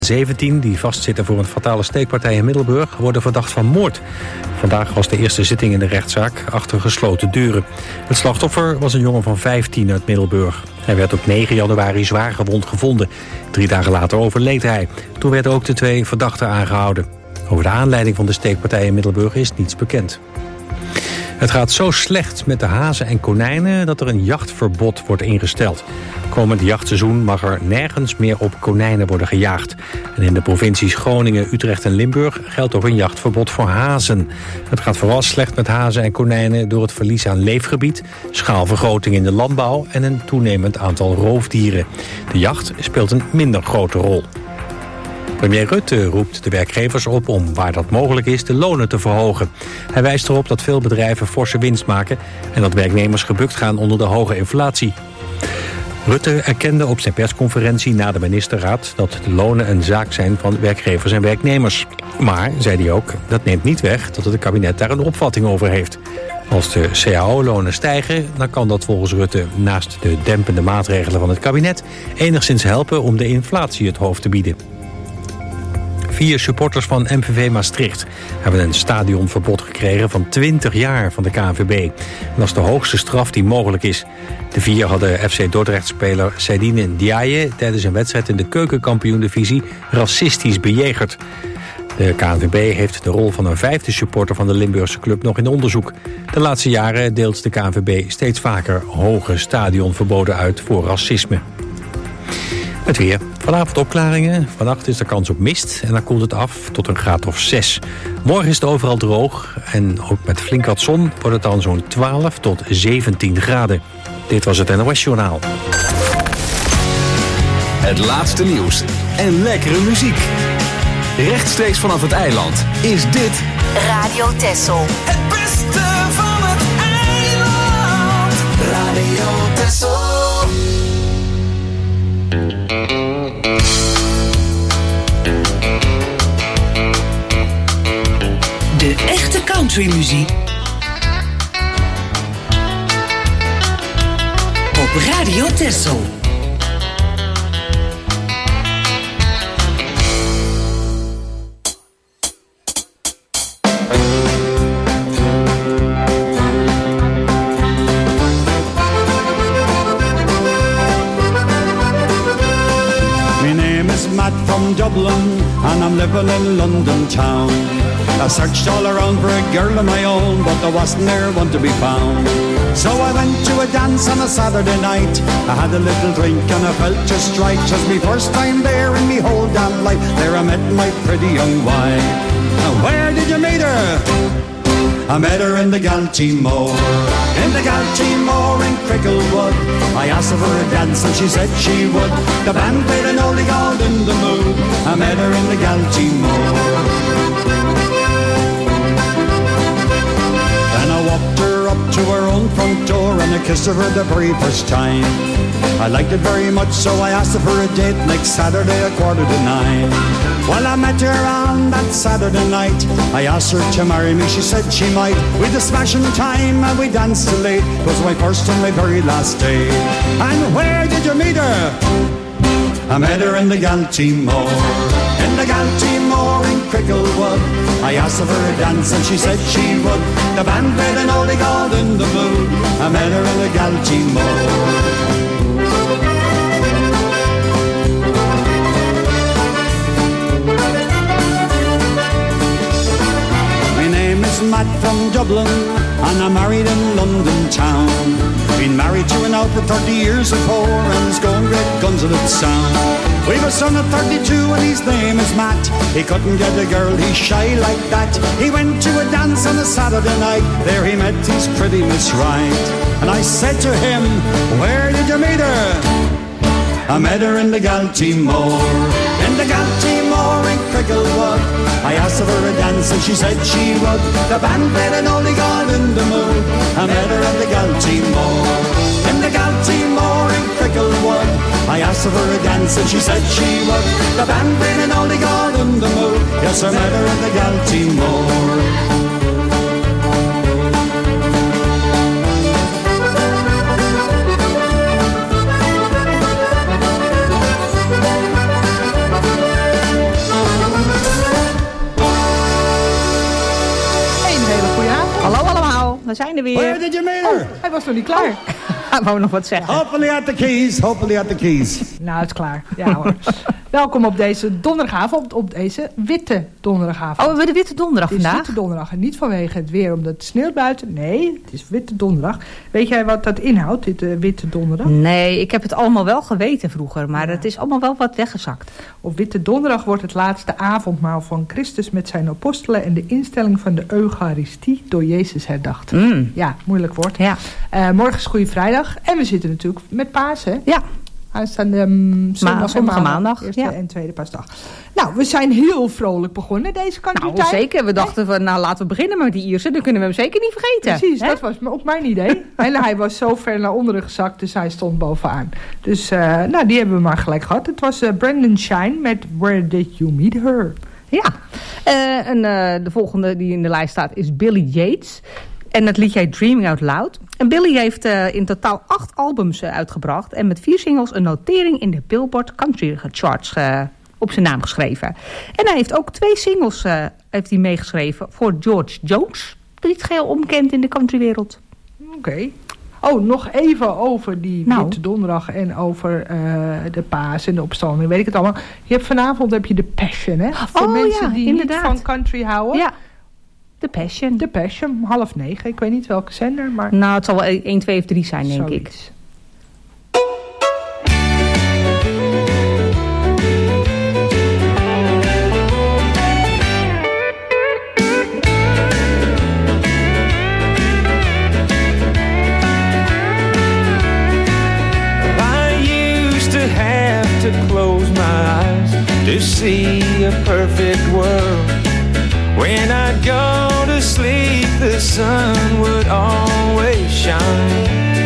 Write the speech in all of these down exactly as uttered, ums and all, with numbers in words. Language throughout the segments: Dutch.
zeventien, die vastzitten voor een fatale steekpartij in Middelburg, worden verdacht van moord. Vandaag was de eerste zitting in de rechtszaak achter gesloten deuren. Het slachtoffer was een jongen van vijftien uit Middelburg. Hij werd op negen januari zwaar gewond gevonden. Drie dagen later overleed hij. Toen werden ook de twee verdachten aangehouden. Over de aanleiding van de steekpartij in Middelburg is niets bekend. Het gaat zo slecht met de hazen en konijnen dat er een jachtverbod wordt ingesteld. Komend jachtseizoen mag er nergens meer op konijnen worden gejaagd. En in de provincies Groningen, Utrecht en Limburg geldt ook een jachtverbod voor hazen. Het gaat vooral slecht met hazen en konijnen door het verlies aan leefgebied, schaalvergroting in de landbouw en een toenemend aantal roofdieren. De jacht speelt een minder grote rol. Premier Rutte roept de werkgevers op om, waar dat mogelijk is, de lonen te verhogen. Hij wijst erop dat veel bedrijven forse winst maken en dat werknemers gebukt gaan onder de hoge inflatie. Rutte erkende op zijn persconferentie na de ministerraad dat de lonen een zaak zijn van werkgevers en werknemers. Maar, zei hij ook, dat neemt niet weg dat het kabinet daar een opvatting over heeft. Als de C A O-lonen stijgen, dan kan dat volgens Rutte naast de dempende maatregelen van het kabinet enigszins helpen om de inflatie het hoofd te bieden. Vier supporters van M V V Maastricht hebben een stadionverbod gekregen van twintig jaar van de K N V B. Dat is de hoogste straf die mogelijk is. De vier hadden F C Dordrecht-speler Seydine Ndiaye tijdens een wedstrijd in de keukenkampioen-divisie racistisch bejegerd. De K N V B heeft de rol van een vijfde supporter van de Limburgse club nog in onderzoek. De laatste jaren deelt de K N V B steeds vaker hoge stadionverboden uit voor racisme. Het weer. Vanavond opklaringen. Vannacht is er kans op mist en dan koelt het af tot een graad of zes. Morgen is het overal droog en ook met flink wat zon wordt het dan zo'n twaalf tot zeventien graden. Dit was het N O S-journaal. Het laatste nieuws en lekkere muziek. Rechtstreeks vanaf het eiland is dit Radio Texel. Het beste van het eiland. Radio Texel. De echte countrymuziek op Radio Texel. From Dublin, and I'm living in London town. I searched all around for a girl of my own, but there wasn't there one to be found. So I went to a dance on a Saturday night. I had a little drink and I felt just right. Just me first time there in me whole damn life. There I met my pretty young wife. Now where did you meet her? I met her in the Galtymore, in the Galtymore in Cricklewood. I asked her for a dance and she said she would. The band played an oldie called In the Mood. I met her in the Galtymore. Then I walked her up to her own front door and I kissed her for the very first time. I liked it very much, so I asked her for a date next Saturday at quarter to nine. Well, I met her on that Saturday night. I asked her to marry me, she said she might. We had a smashing time and we danced till late. It was my first and my very last day. And where did you meet her? I met her in the Galtymore, in the Galtymore in Cricklewood. I asked her for a dance and she said she would. The band played an oldie called In the Mood. I met her in the Galtymore. Matt from Dublin, and I'm married in London town. Been married to her now for thirty years or four, and it's going great guns at its sound. We've a son at thirty-two and his name is Matt. He couldn't get a girl, he's shy like that. He went to a dance on a Saturday night. There he met his pretty Miss Right. And I said to him, where did you meet her? I met her in the Galtymore, in the Galtymore in Cricklewood. I asked her for a dance and she said she would. The band played an oldie called In the Mood. I met her in the Galtymore, in the Galtymore in Cricklewood. I asked her for a dance and she said she would. The band played an oldie called In the Mood. Yes, I met her in the Galtymore. we zijn er weer. Where did you meet her? Oh, hij was nog niet klaar. Hij wou nog wat zeggen. Hopefully at the keys, hopefully at the keys. Nou, het is klaar. Ja hoor. Welkom op deze donderdagavond, op deze witte donderdagavond. Oh, we hebben de witte donderdag Het is vandaag. witte donderdag en niet vanwege het weer omdat het sneeuwt buiten. Nee, het is witte donderdag. Weet jij wat dat inhoudt, dit uh, witte donderdag? Nee, ik heb het allemaal wel geweten vroeger, maar Ja. het is allemaal wel wat weggezakt. Op witte donderdag wordt het laatste avondmaal van Christus met zijn apostelen en de instelling van de Eucharistie door Jezus herdacht. Mm. Ja, moeilijk woord. Ja. Uh, morgen is Goede Vrijdag en we zitten natuurlijk met Pasen. Ja. Aanstaande um, zondag en zondag maandag. maandag, Eerste ja. en tweede pasdag. Nou, we zijn heel vrolijk begonnen deze country Nou, tijd. zeker. We dachten van, nou laten we beginnen met die Ierse. Dan kunnen we hem zeker niet vergeten. Precies, Hè? dat was ook mijn idee. En hij was zo ver naar onderen gezakt, dus hij stond bovenaan. Dus, uh, nou, die hebben we maar gelijk gehad. Het was uh, Brandon Shine met Where Did You Meet Her? Ja. Uh, en uh, de volgende die in de lijst staat is Billy Yates. En het liedje heet Dreaming Out Loud. En Billy heeft uh, in totaal acht albums uh, uitgebracht. En met vier singles een notering in de Billboard Country Charts uh, op zijn naam geschreven. En hij heeft ook twee singles uh, heeft hij meegeschreven voor George Jones. Niet geheel onbekend in de countrywereld. Oké. Okay. Oh, nog even over die nou. Witte Donderdag en over uh, de Paas en de opstanding. Weet ik het allemaal. Je hebt vanavond heb je de Passion, hè? Voor oh, mensen ja, die inderdaad. niet van country houden. Ja. The Passion. The Passion, half negen. Ik weet niet welke zender, maar... Nou, het zal wel één, twee of drie zijn, denk zoiets. ik. To see a perfect world. When I'd go to sleep, the sun would always shine.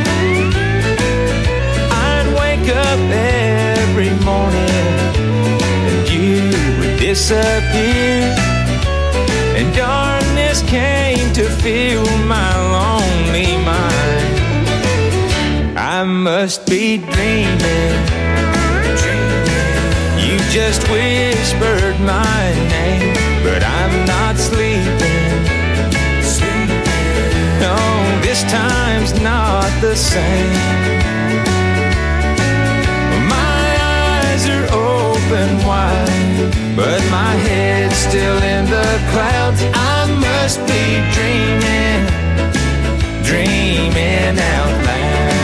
I'd wake up every morning and you would disappear, and darkness came to fill my lonely mind. I must be dreaming. You just whispered my name, but I'm not sleeping. No, this time's not the same. My eyes are open wide, but my head's still in the clouds. I must be dreaming, dreaming out loud.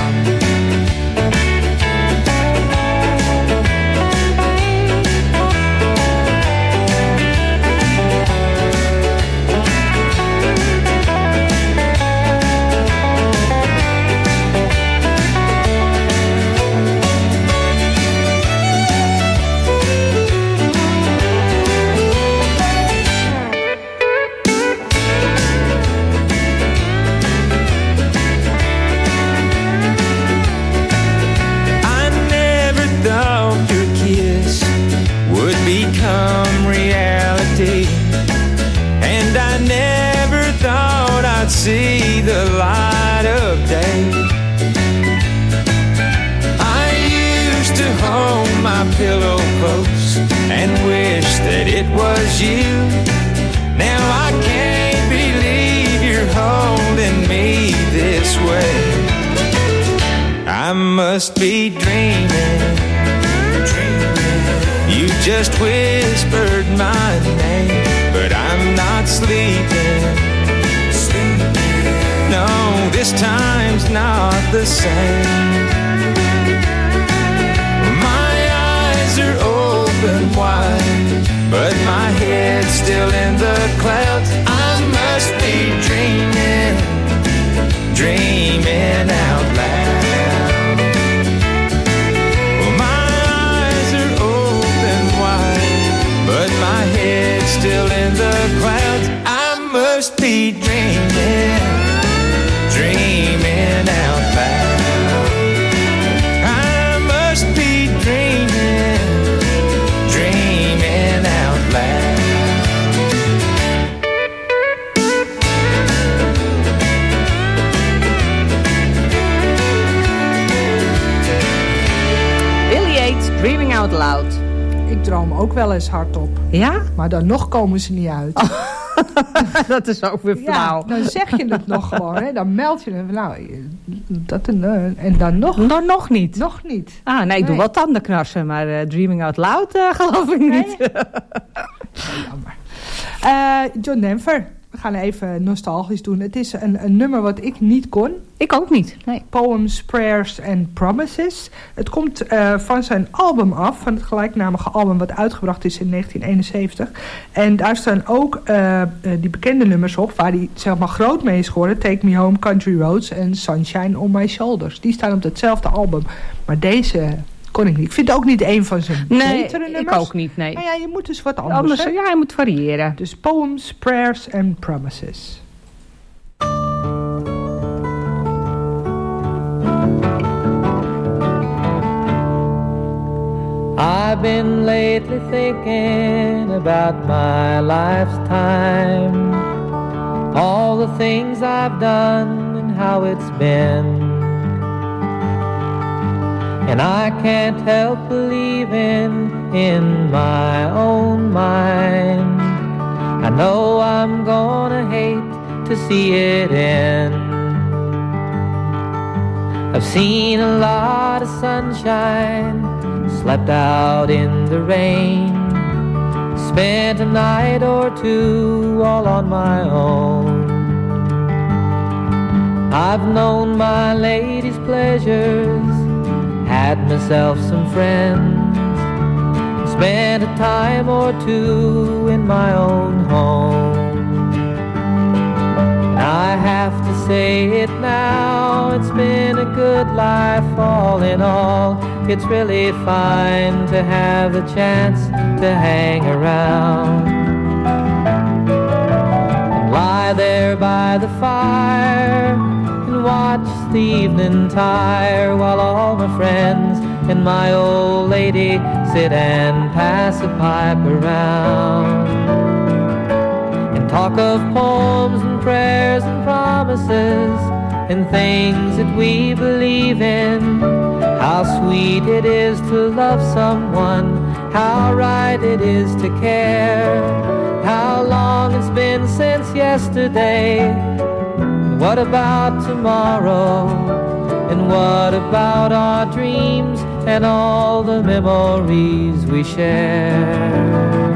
See the light of day. I used to hold my pillow close and wish that it was you. Now I can't believe you're holding me this way. I must be dreaming. You just whispered my name, but I'm not sleeping. No, this time's not the same. My eyes are open wide, but my head's still in the clouds. I must be dreaming, dreaming out loud. Well, my eyes are open wide, but my head's still in the clouds. I must be dreaming, dreaming out loud. I must be dreaming, dreaming out loud. Billy Yates, Dreaming Out Loud. Ik droom ook wel eens hardop. Ja? Maar dan nog komen ze niet uit. Oh. Dat is ook weer flauw. Ja, dan zeg je het nog gewoon. Hè? Dan meld je het. Nou, dat en, uh, en dan nog. Dan nog niet. Nog niet. Ah, nee, ik nee. doe wel tandenknarsen. Maar uh, Dreaming Out Loud uh, geloof ik niet. Nee? Jammer. Uh, John Denver. We gaan even nostalgisch doen. Het is een, een nummer wat ik niet kon. Ik ook niet. Nee. Poems, Prayers and Promises. Het komt uh, van zijn album af. Van het gelijknamige album wat uitgebracht is in negentien eenenzeventig. En daar staan ook uh, die bekende nummers op. Waar hij zeg maar groot mee is geworden. Take Me Home, Country Roads en Sunshine on My Shoulders. Die staan op hetzelfde album. Maar deze kon ik niet. Ik vind het ook niet een van zijn nee, betere nummers. ik ook niet, nee. Maar ja, je moet dus wat anders. anders hè? ja, je moet variëren. Dus Poems, Prayers and Promises. I've been lately thinking about my lifetime, all the things I've done and how it's been. And I can't help believing in my own mind. I know I'm gonna hate to see it end. I've seen a lot of sunshine, slept out in the rain, spent a night or two all on my own. I've known my lady's pleasures, had myself some friends, spent a time or two in my own home. I have to say it now, it's been a good life all in all. It's really fine to have the chance to hang around and lie there by the fire and watch the evening tire while all my friends and my old lady sit and pass a pipe around and talk of poems and prayers and promises and things that we believe in. How sweet it is to love someone, how right it is to care, how long it's been since yesterday. What about tomorrow? And what about our dreams and all the memories we share?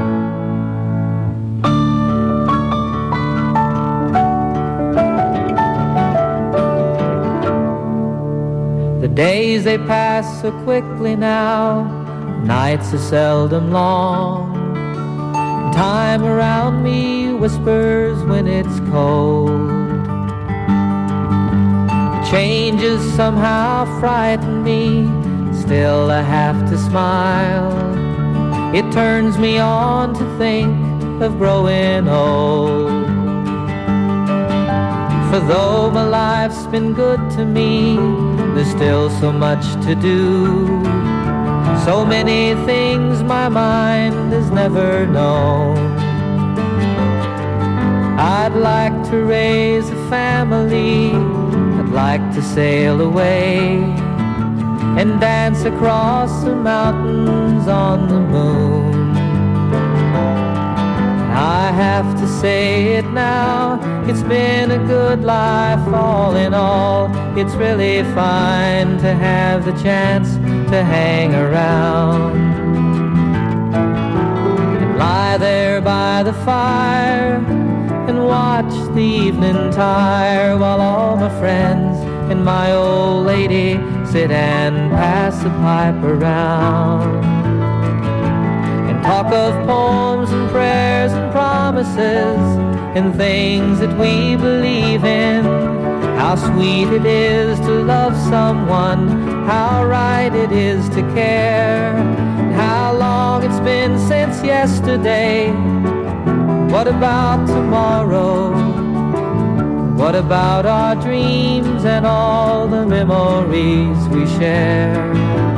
The days they pass so quickly now, nights are seldom long. Time around me whispers when it's cold. Changes somehow frighten me, still I have to smile. It turns me on to think of growing old. For though my life's been good to me, there's still so much to do. So many things my mind has never known. I'd like to raise a family, I'd like to sail away and dance across the mountains on the moon. I have to say it now, it's been a good life all in all. It's really fine to have the chance to hang around and lie there by the fire and watch the evening tire while all my friends and my old lady sit and pass the pipe around and talk of poems and prayers and promises and things that we believe in. How sweet it is to love someone, how right it is to care, how long it's been since yesterday. What about tomorrow? What about our dreams and all the memories we share?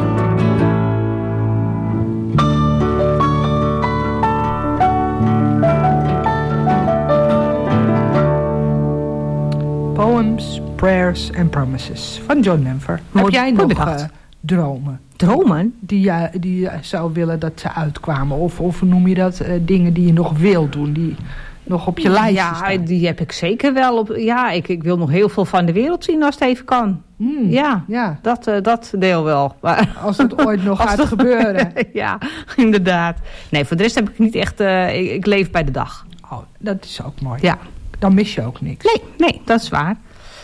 Poems, Prayers and Promises van John Denver. Mooi, Heb jij mooi nog bedacht. uh, dromen? Dromen? Die je die je zou willen dat ze uitkwamen? Of, of noem je dat uh, dingen die je nog wil doen? Die, nog op je lijstje Ja, staan? die heb ik zeker wel. Op, ja, ik, ik wil nog heel veel van de wereld zien als het even kan. Hmm, Ja, ja. Dat, uh, dat deel wel. Maar, Als het ooit nog als gaat dat- gebeuren. Ja, inderdaad. Nee, voor de rest heb ik niet echt... Uh, ik, ik leef bij de dag. Oh, dat is ook mooi. Ja. Dan mis je ook niks. Nee, nee, dat is waar.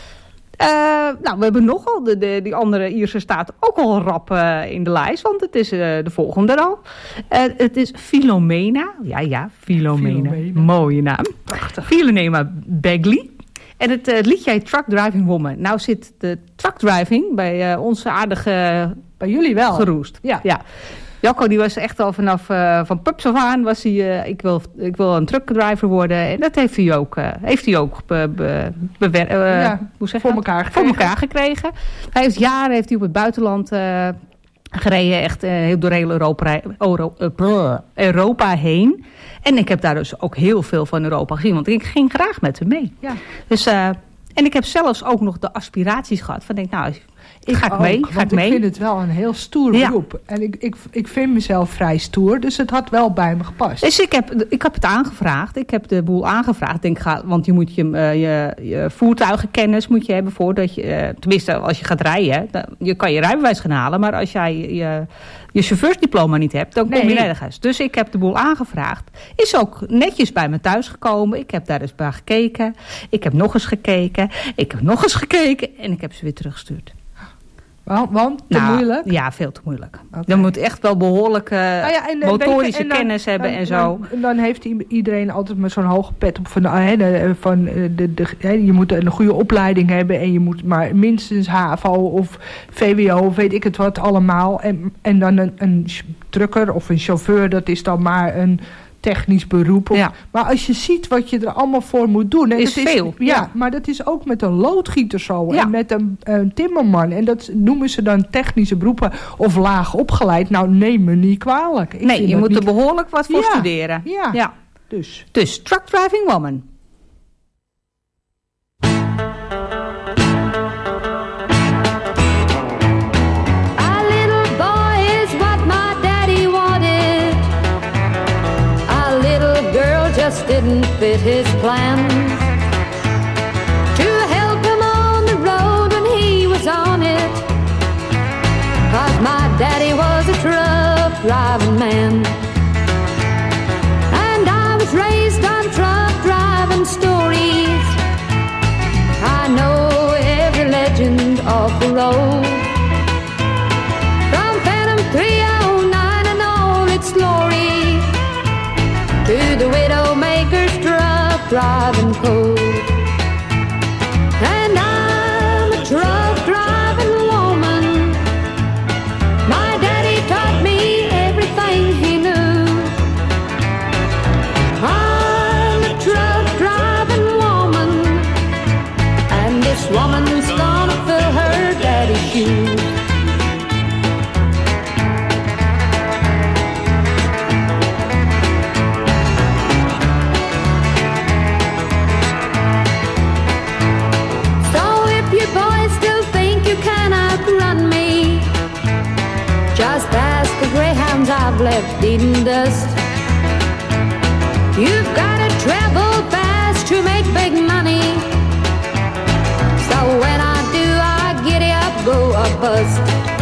Uh, nou, we hebben nogal, de, de, die andere Ierse staat ook al rap uh, in de lijst, want het is uh, de volgende al. Uh, het is Philomena. Ja, ja, Philomena. Philomena. Mooie naam. Prachtig. Philomena Bagley. En het, uh, het liedje heet Truck Driving Woman. Nou zit de truckdriving bij uh, onze aardige Bij jullie wel. geroest. Ja. ja. Jacco die was echt al vanaf uh, van pups af aan was hij, uh, ik, wil, ik wil een truckdriver worden. En dat heeft hij ook, uh, heeft hij ook be, be, bewer, uh, Ja, hoe zeg je voor dat? elkaar voor gekregen. elkaar gekregen. Hij heeft jaren heeft hij op het buitenland uh, gereden. Echt uh, heel door heel Europa, Euro, uh, brr, Europa heen. En ik heb daar dus ook heel veel van Europa gezien. Want ik ging graag met hem mee. Ja. Dus, uh, en ik heb zelfs ook nog de aspiraties gehad. Van denk, nou, Ik ga ik ook, mee? Ga want ik mee? ik vind het wel een heel stoer Ja. beroep. En ik, ik, ik vind mezelf vrij stoer, dus het had wel bij me gepast. Dus ik heb, ik heb het aangevraagd. Ik heb de boel aangevraagd. Ik denk, ga, want je moet je, uh, je, je voertuigenkennis moet je hebben voordat je... Uh, tenminste, als je gaat rijden. Dan, je kan je rijbewijs gaan halen. Maar als jij je, je chauffeursdiploma niet hebt, dan kom je Nee. nergens. Dus ik heb de boel aangevraagd. Is ook netjes bij me thuis gekomen. Ik heb daar dus bij gekeken. Ik heb nog eens gekeken. Ik heb nog eens gekeken. En ik heb ze weer teruggestuurd. Want, want te Nou, moeilijk? Ja, veel te moeilijk. Oké. Je moet echt wel behoorlijk uh, Nou ja, en, eh, motorische weet je, en dan- kennis hebben dan- en zo. Dan, dan heeft i- iedereen altijd met zo'n hoge pet op van, uh, de, van uh, de, de, hè, je moet een goede opleiding hebben en je moet maar minstens H A V O of V W O of weet ik het wat allemaal. En, en dan een, een trucker of een chauffeur, dat is dan maar een technisch beroep. Of, Ja. Maar als je ziet wat je er allemaal voor moet doen. En Is dat veel, Ja, ja. maar dat is ook met een loodgieter zo. Ja. En met een, een timmerman. En dat noemen ze dan technische beroepen of laag opgeleid. Nou, neem me niet kwalijk. Ik Nee, vind je dat moet niet- er behoorlijk wat voor Ja, studeren. ja. ja. Dus. Dus, Truck Driving Woman. A little boy is what my daddy wanted. A little girl just didn't fit his plans. To help him on the road when he was on it. 'Cause my daddy was a truck driving man. And I was raised on truck driving stories. I know every legend of the road. From Phantom three oh nine and all its glory to the Widowmaker's truck driving code. And I'm a truck driving woman. My daddy taught me everything he knew. I'm a truck driving woman, and this woman's gonna fill her daddy's shoes. So if you boys still think you can outrun me, just ask the greyhounds I've left eating dust. You've gotta travel fast to make big money. So when I do, I giddy up, go a bust.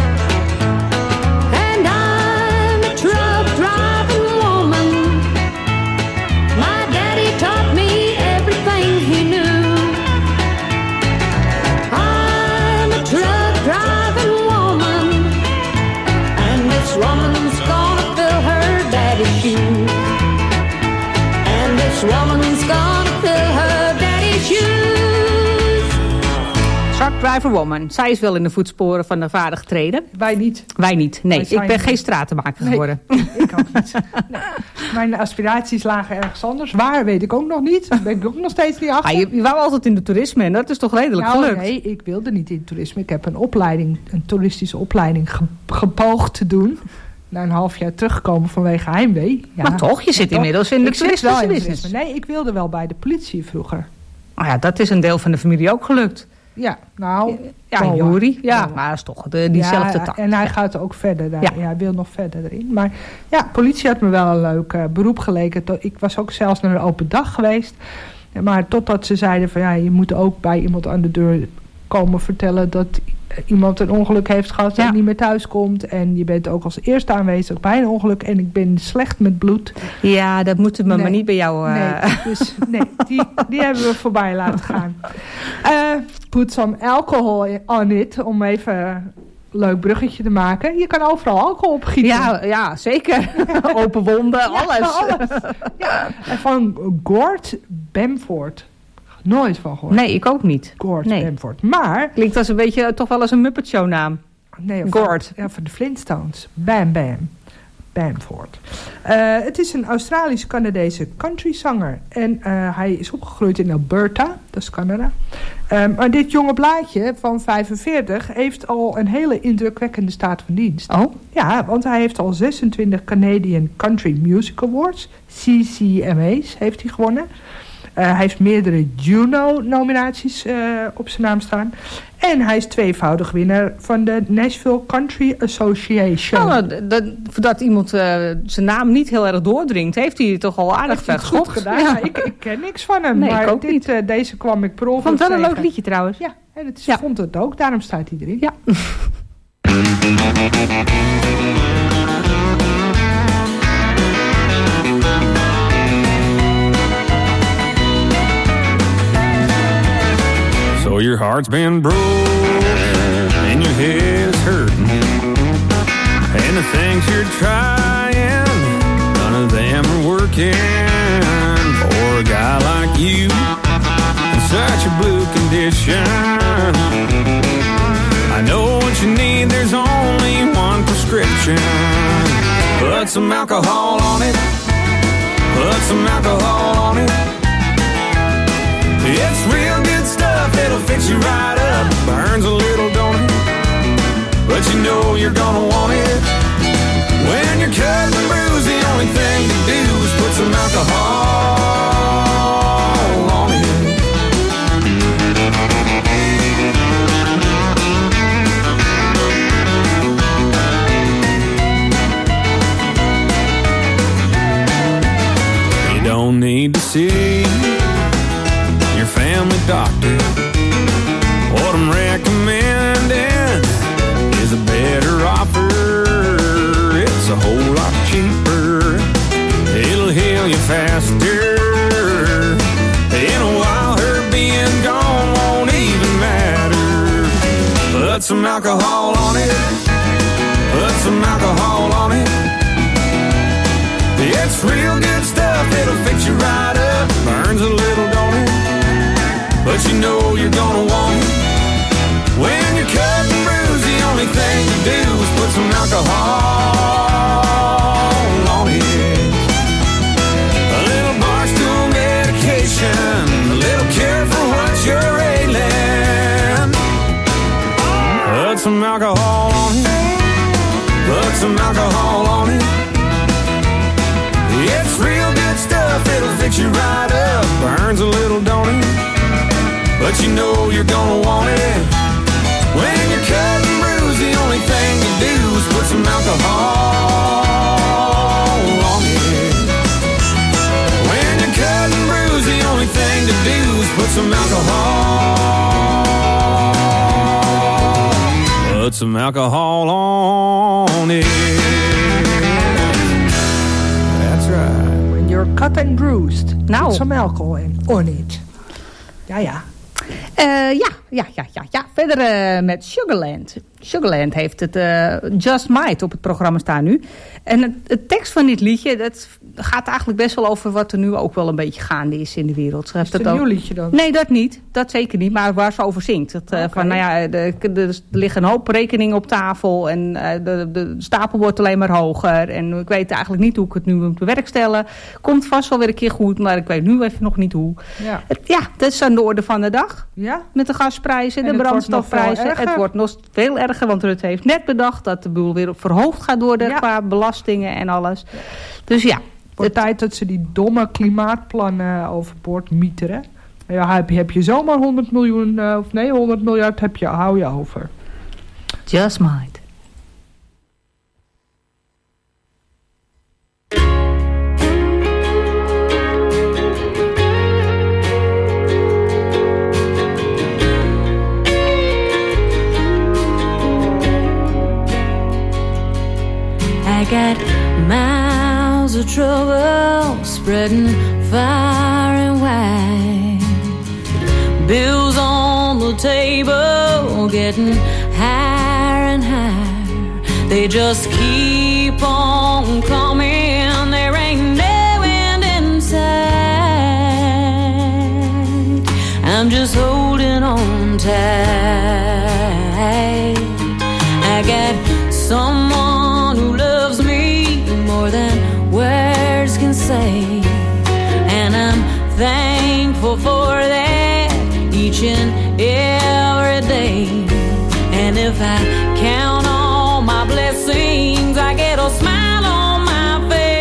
And I'm a truck driving woman. My daddy taught me everything he knew. I'm a truck driving woman, and this woman's gonna fill her daddy's shoes. And this woman's gonna fill her daddy's shoes. Truck Driver Woman. Zij is wel in de voetsporen van de vader getreden. Wij niet. Wij niet. Nee, Wij zijn ik ben niet. geen stratenmaker Nee, geworden. ik ook niet. Nee. Mijn aspiraties lagen ergens anders. Waar, weet ik ook nog niet. Daar ben ik ook nog steeds niet achter. Ah, je, je wou altijd in de toerisme en dat is toch redelijk nou, gelukt. nee, ik wilde niet in toerisme. Ik heb een opleiding, een toeristische opleiding ge- gepoogd te doen. Na een half jaar teruggekomen vanwege heimwee. Ja, Maar toch, je zit toch. inmiddels in de Ik zit wel toeristische in de business. toerisme. Nee, ik wilde wel bij de politie vroeger. Ah ja, dat is een deel van de familie ook gelukt. Ja, nou... Ja, Boa. Yuri. Ja, Boa. maar dat is toch de, diezelfde ja, tak. En hij gaat ook verder. Daar. Ja. Ja, hij wil nog verder erin. Maar ja, politie had me wel een leuk uh, beroep geleken. Ik was ook zelfs naar een open dag geweest. Maar totdat ze zeiden van ja, je moet ook bij iemand aan de deur komen vertellen dat iemand een ongeluk heeft gehad en Ja. niet meer thuis komt. En je bent ook als eerste aanwezig bij een ongeluk en ik ben slecht met bloed. Ja, dat moeten we Nee. maar niet bij jou... Uh... Nee, dus nee, die, die hebben we voorbij laten gaan. Uh, put some alcohol on it, om even een leuk bruggetje te maken. Je kan overal alcohol opgieten. Ja, ja, zeker. Open wonden, Ja, alles. alles. Ja. En van Gord Bamford. Nooit van gehoord. Nee, ik ook niet. Gord Nee. Bamford. Maar... Klinkt als een beetje toch wel als een Muppet Show naam. Nee, Gord. Van, ja, van de Flintstones. Bam Bam. Bamford. Uh, het is een Australisch-Canadese countryzanger. En uh, hij is opgegroeid in Alberta, dat is Canada. Um, maar dit jonge blaadje van vijfenveertig heeft al een hele indrukwekkende staat van dienst. Oh? Ja, want hij heeft al zesentwintig Canadian Country Music Awards, C C M A's, heeft hij gewonnen. Uh, hij heeft meerdere Juno-nominaties uh, op zijn naam staan. En hij is tweevoudig winnaar van de Nashville Country Association. Nou, d- d- voordat iemand uh, zijn naam niet heel erg doordringt, heeft hij toch al aardig Heeft hij het goed vergocht. gedaan. Ja, ik, ik ken niks van hem. Nee, maar ik ook dit, niet. uh, deze kwam ik per ongeluk Vond het wel een leuk tegen. liedje trouwens. Ja, en het is, Ja. vond het ook. Daarom staat hij erin. Ja. So your heart's been broke and your head is hurting, and the things you're trying, none of them are working for a guy like you in such a blue condition. I know what you need, there's only one prescription. Put some alcohol on it, put some alcohol on it. It's real good stuff, it'll fix you right up. Burns a little, don't it? But you know you're gonna want it. When you're cut and bruised, the only thing to do is put some alcohol on it. You don't need to see your family doctor. What I'm recommending is a better offer. It's a whole lot cheaper. It'll heal you faster. In a while, her being gone won't even matter. Put some alcohol on it. Put some alcohol on it. It's real good stuff. It'll fix you right up. Burns a little, don't it? But you know you're gonna want it. When you're cut and bruised, the only thing to do is put some alcohol on it. A little barstool medication, a little cure for what you're ailing. Put some alcohol on it. Put some alcohol on it. It's real good stuff, it'll fix you right up. Burns a little, don't it? But you know you're gonna want it. When you're cut and bruised, the only thing to do is put some alcohol on it. When you're cut and bruised, the only thing to do is put some alcohol. Put some alcohol on it. That's right. When you're cut and bruised. Nou. Put some alcohol in, on it. Ja, ja. Uh, ja, ja, ja, ja, ja. Verder uh, met Sugarland. Sugarland heeft het uh, Just Might op het programma staan nu. En het, het tekst van dit liedje, dat gaat eigenlijk best wel over wat er nu ook wel een beetje gaande is in de wereld. Schrijft Is het dat een ook? nieuw liedje dan? Nee, dat niet. Dat zeker niet. Maar waar ze over zingt. Dat, uh, Okay. van, nou ja, er liggen een hoop rekeningen op tafel. En uh, de, de stapel wordt alleen maar hoger. En ik weet eigenlijk niet hoe ik het nu moet bewerkstelligen. Komt vast wel weer een keer goed. Maar ik weet nu even nog niet hoe. Ja. Het, ja, dat is aan de orde van de dag. Ja? Met de gasprijzen, En de het wordt nog brandstofprijzen. veel erger. Het wordt nog veel erger, want Rutte heeft net bedacht dat de boel weer verhoogd gaat worden Ja. qua belastingen en alles. Dus ja. Het wordt tijd dat ze die domme klimaatplannen overboord mieteren. Ja, heb je, heb je zomaar honderd miljoen, uh, of nee, honderd miljard heb je, hou je over. Just might. I got miles of trouble spreading far and wide. Bills on the table getting higher and higher. They just keep on coming. There ain't no end in sight. I'm just holding on tight. I got someone who loves me more than words can say, and I'm thankful for that each and every day. And if I count all my blessings, I get a smile on my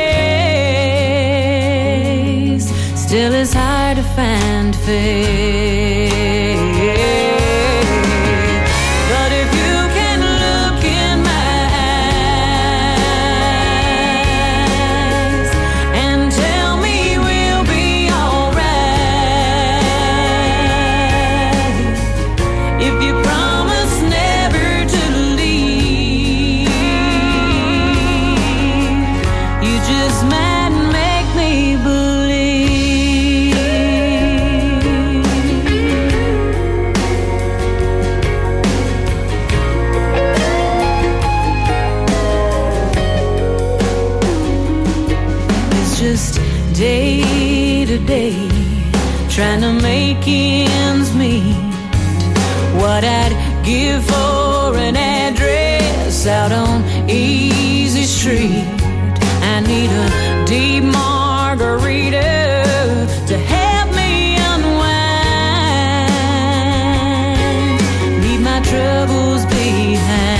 face. Still it's hard to find faith. Day to day, trying to make ends meet. What I'd give for an address out on Easy Street. I need a deep margarita to help me unwind. Leave my troubles behind.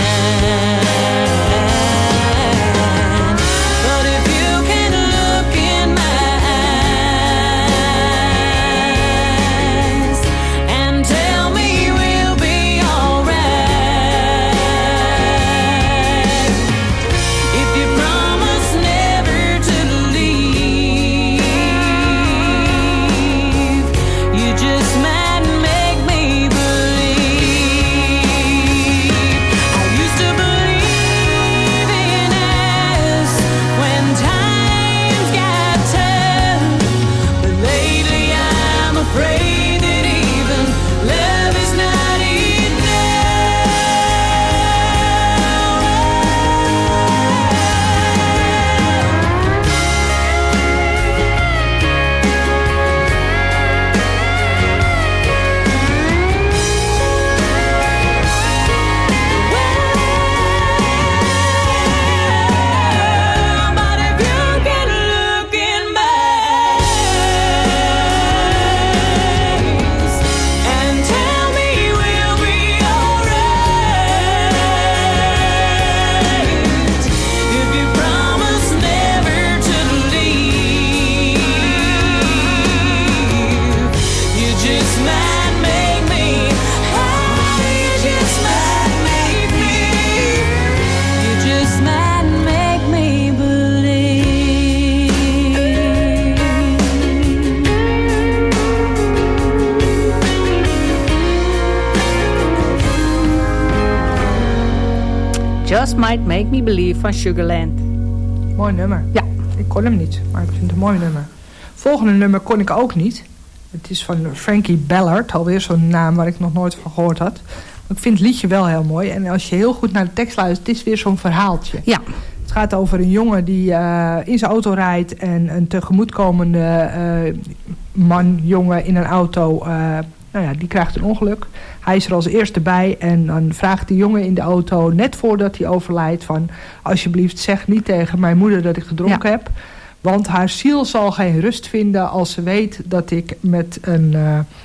Just Might Make Me Believe van Sugarland. Mooi nummer. Ja. Ik kon hem niet, maar ik vind het een mooi nummer. Volgende nummer kon ik ook niet. Het is van Frankie Ballard. Alweer zo'n naam waar ik nog nooit van gehoord had. Maar ik vind het liedje wel heel mooi. En als je heel goed naar de tekst luistert, het is weer zo'n verhaaltje. Ja. Het gaat over een jongen die uh, in zijn auto rijdt. En een tegemoetkomende uh, man, jongen in een auto... Uh, Nou ja, die krijgt een ongeluk. Hij is er als eerste bij en dan vraagt die jongen in de auto... net voordat hij overlijdt van... alsjeblieft zeg niet tegen mijn moeder dat ik gedronken ja. heb. Want haar ziel zal geen rust vinden als ze weet dat ik met een uh,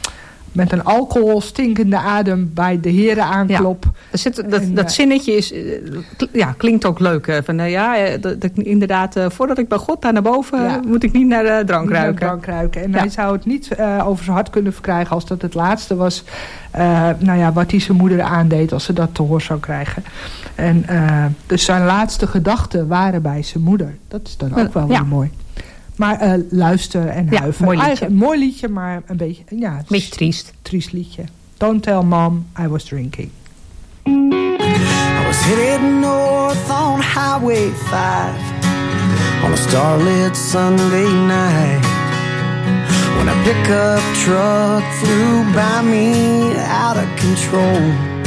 met een alcoholstinkende adem bij de heren aanklop. Ja, er zit, dat, en, dat uh, zinnetje is, uh, ja, klinkt ook leuk. Uh, van, uh, ja, uh, dat, dat, inderdaad, uh, voordat ik bij God daar naar boven, ja. moet ik niet naar de drank ruiken. Niet naar drank ruiken. En ja. hij zou het niet uh, over zijn hart kunnen verkrijgen als dat het laatste was. Uh, nou ja, wat hij zijn moeder aandeed als ze dat te horen zou krijgen. En uh, dus zijn laatste gedachten waren bij zijn moeder. Dat is dan ook wel ja. weer mooi. Maar uh, luister en ja, huiver. Mooi liedje. Eigen, mooi liedje, maar een beetje, ja, beetje triest. Triest liedje. Don't tell mom I was drinking. I was headed north on Highway five on a starlit Sunday night when a pickup truck flew by me out of control.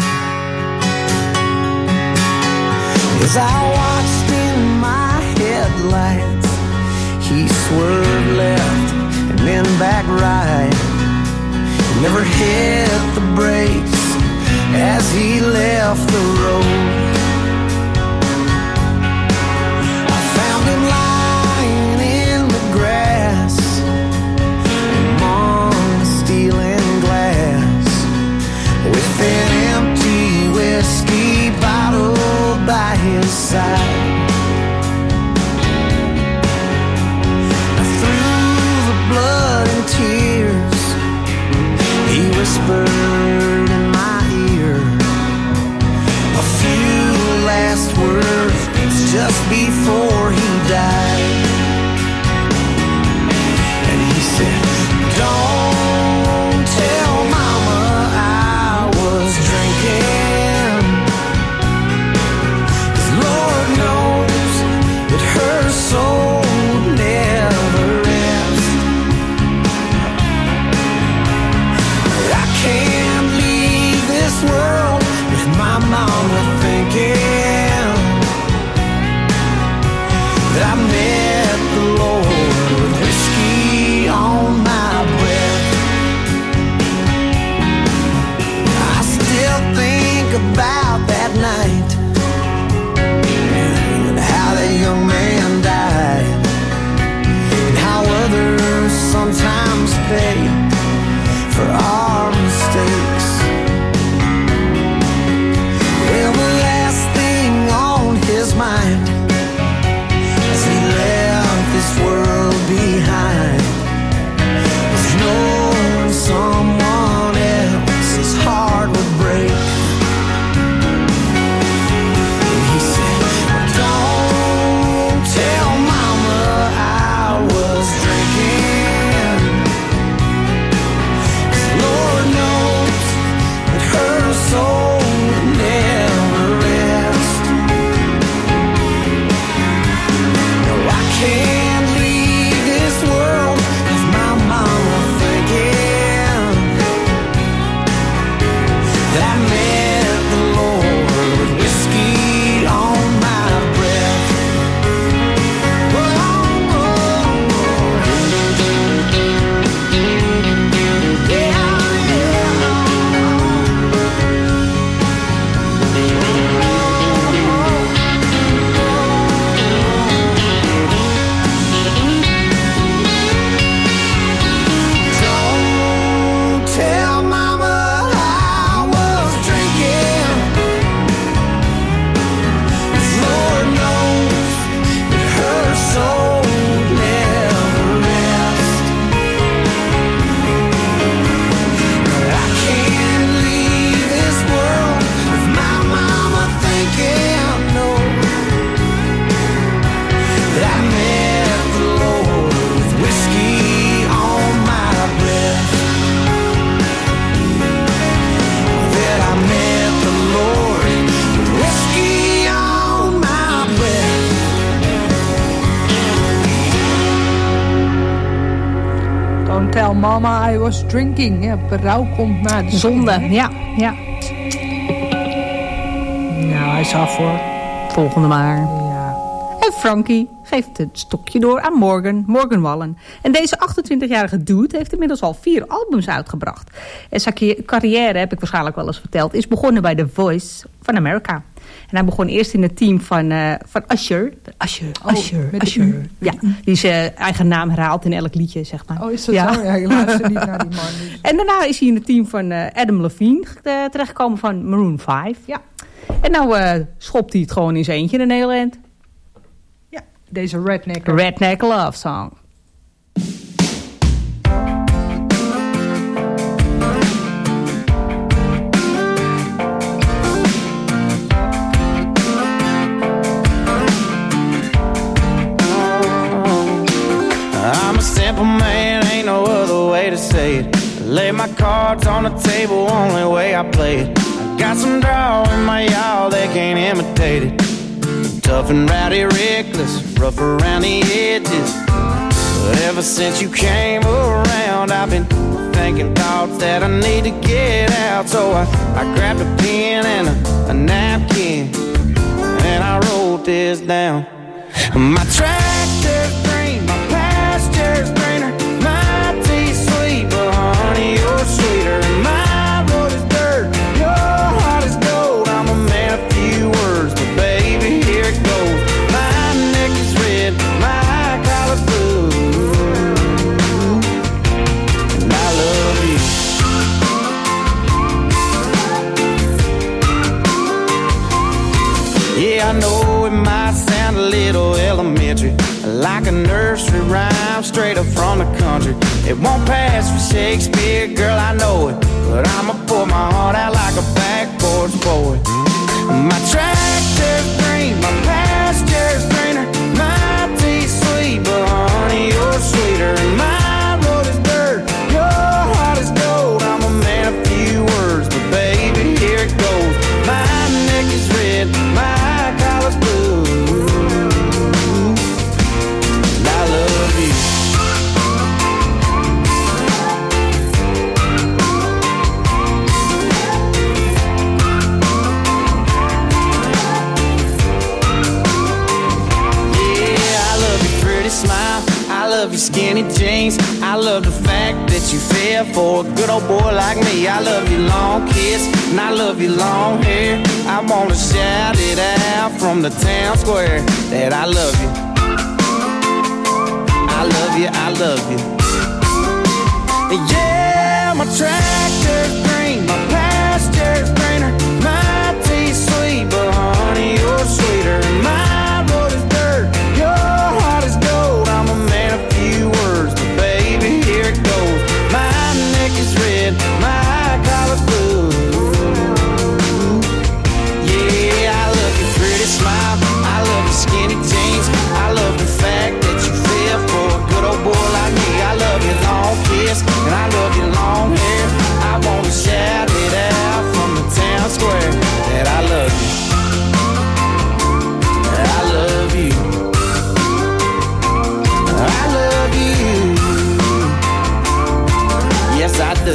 As I watched in my headlights, he swerved left and then back right. Never hit the brakes as he left the road. I found him lying in the grass among the steel and glass with an empty whiskey bottle by his side. Tears, he whispered in my ear a few last words just before he died. And he said, don't tell mama I was drinking, 'cause Lord knows that her soul never can't leave this world with my mama thinking that I met the Lord with whiskey on my breath. I still think about that night and how that young man died and how others sometimes pay for our mistakes. Well, the last thing on his mind as he left this world behind was knowing someone else's heart would break. And he said, don't tell mama I was drinking, Lord knows that her soul would never rest. No, I can't leave this world with my mama thinking that I met the Lord with whiskey on my breath. Whoa, whoa, whoa. Yeah. Don't tell mama I was drinking, 'cause Lord knows that her soul would never rest. I can't leave this world with my mama thinking, no, that I met the Lord with whiskey on my breath. That I met the Lord with whiskey on my breath. Don't tell mama I was drinking. Ja, berouw komt na de Zonde, hè? ja, ja. Nou, hij is af hoor. Volgende maar. Ja. En Frankie geeft het stokje door aan Morgan, Morgan Wallen. En deze achtentwintigjarige dude heeft inmiddels al vier albums uitgebracht. En zijn carrière, heb ik waarschijnlijk wel eens verteld, is begonnen bij The Voice van America. En hij begon eerst in het team van, uh, van Usher. Usher, oh, Usher, met Usher. U. Ja, die zijn eigen naam herhaalt in elk liedje, zeg maar. Oh, is dat ja. zo? Ja, je luistert niet naar die man. Dus. En daarna is hij in het team van uh, Adam Levine uh, terechtgekomen van Maroon vijf. Ja. En nou uh, schopt hij het gewoon in zijn eentje in Nederland. Ja, deze Redneck. Redneck Love Song. I'm a simple man, ain't no other way to say it. Lay my cards on the table, only way I play it. I got some draw in my y'all, they can't imitate it. Tough and rowdy, reckless, rough around the edges. But ever since you came around, I've been thinking thoughts that I need to get out. So I, I grabbed a pen and a, a napkin, and I wrote this down. My tractor's green, my pasture's greener, my tea's sweet, but honey, you're sweeter. My road is dirt, your heart is gold. I'm a man of few words, but baby, here it goes. My neck is red, my collar's blue, and I love you. Yeah, I know it might sound a little elementary, like a nursery rhyme straight up from the country. It won't pass for Shakespeare, girl, I know it, but I'ma pour my heart out like a backboard poet. My tractor's green, my pasture's greener, my tea's sweet, but honey, you're sweeter. And my road is dirt, your heart is gold. I'm a man of few words, but baby, here it goes. My neck is red, my collar's blue, and I love you. Smile, I love your skinny jeans, I love the fact that you fell for a good old boy like me. I love your long kiss, and I love your long hair. I wanna shout it out from the town square that I love you, I love you, I love you. Yeah, my tractor's green, my pasture's greener, my tea's sweet, but honey, you're sweeter. My road is dirt, your heart is gold. I'm a man of few words, but baby, here it goes. My neck is red, my collar's blue. Yeah, I love your pretty smile, I love your skinny jeans, I love the fact that you fell for a good old boy like me. I love your long kiss, and I love your long hair. I wanna shout it out from the town square that I love you, I love you, I love you, yes I do.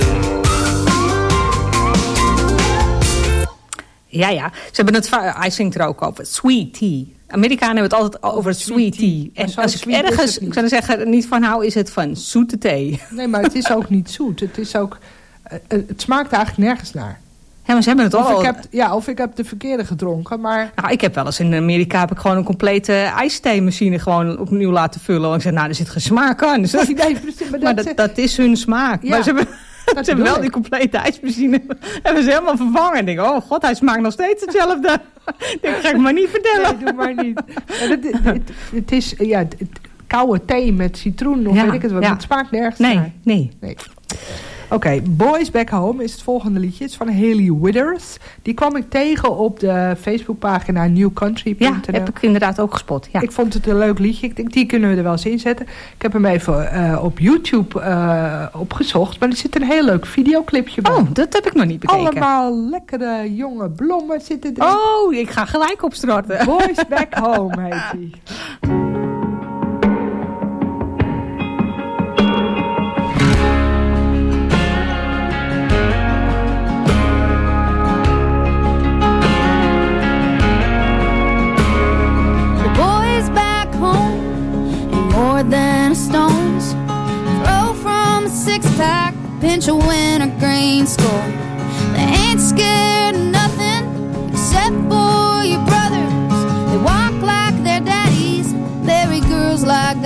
Ja, ja. Ze hebben het, hij zingt er ook over. Sweet tea. Amerikanen hebben het altijd over sweet tea. En als ik ergens, ik zou zeggen, niet van hou, is het van zoete thee. Nee, maar het is ook niet zoet. Het is ook, uh, het smaakt eigenlijk nergens naar. Ja, maar ze hebben het of al. Ik heb, ja, of ik heb de verkeerde gedronken, maar... Nou, ik heb wel eens in Amerika heb ik gewoon een complete ijstheemachine gewoon opnieuw laten vullen. Want ik zei, nou, er zit geen smaak aan. Dus dat, nee, precies, maar dat, maar dat, dat is hun smaak. Ja, maar ze hebben, ze hebben wel ik. die complete ijsmachine hebben ze helemaal vervangen. En denk, oh god, hij smaakt nog steeds hetzelfde. Dat ga ik maar niet vertellen. Nee, doe maar niet. Ja, het, het, het, het is ja, het, het, koude thee met citroen of ja, weet ik het wat. Ja. Het smaakt nergens nee, naar. Nee, nee. Oké, okay, Boys Back Home is het volgende liedje. Het is van Hayley Withers. Die kwam ik tegen op de Facebookpagina new country punt n l. Ja, heb ik inderdaad ook gespot. Ja. Ik vond het een leuk liedje. Ik denk, die kunnen we er wel eens inzetten. Ik heb hem even uh, op YouTube uh, opgezocht. Maar er zit een heel leuk videoclipje bij. Oh, dat heb ik nog niet bekeken. Allemaal lekkere jonge blommen zitten erin. Oh, ik ga gelijk opstarten. Boys Back Home heet die. Than a stone's throw from a six-pack, pinch a wintergreen score. They ain't scared of nothing except for your brother.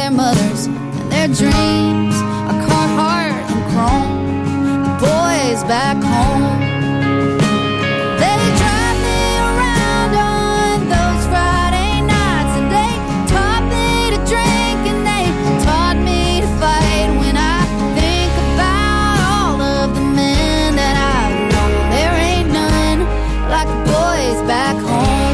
their mothers and their dreams are Carhartt and chrome. The boys back home, they drive me around on those Friday nights, and they taught me to drink and they taught me to fight. When I think about all of the men that I've known, there ain't none like the boys back home.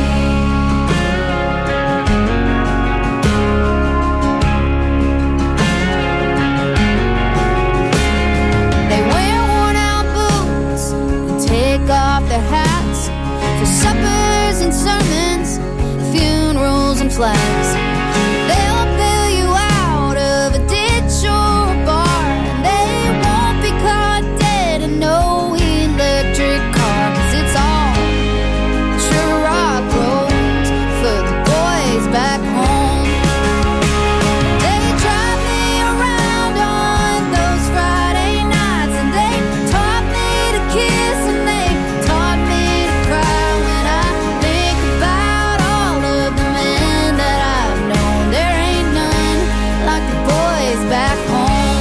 They wear worn out boots and take off their hats for suppers and sermons, funerals and flags. They'll bail you out of a ditch or a bar, and they won't be caught dead in no electric car, 'cause it's all true rock roads for the boys back home. They drive me around on those Friday nights, and they taught me to kiss and they taught me to cry. When I think about all of the men that I've known, there ain't none like the boys back home.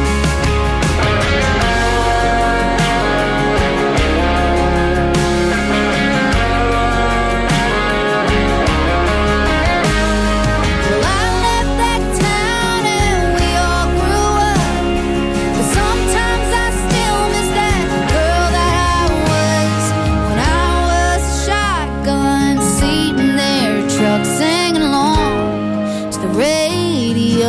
Well, I left that town and we all grew up, but sometimes I still miss that girl that I was when I was a shotgun seat in their truck, singing along to the radio.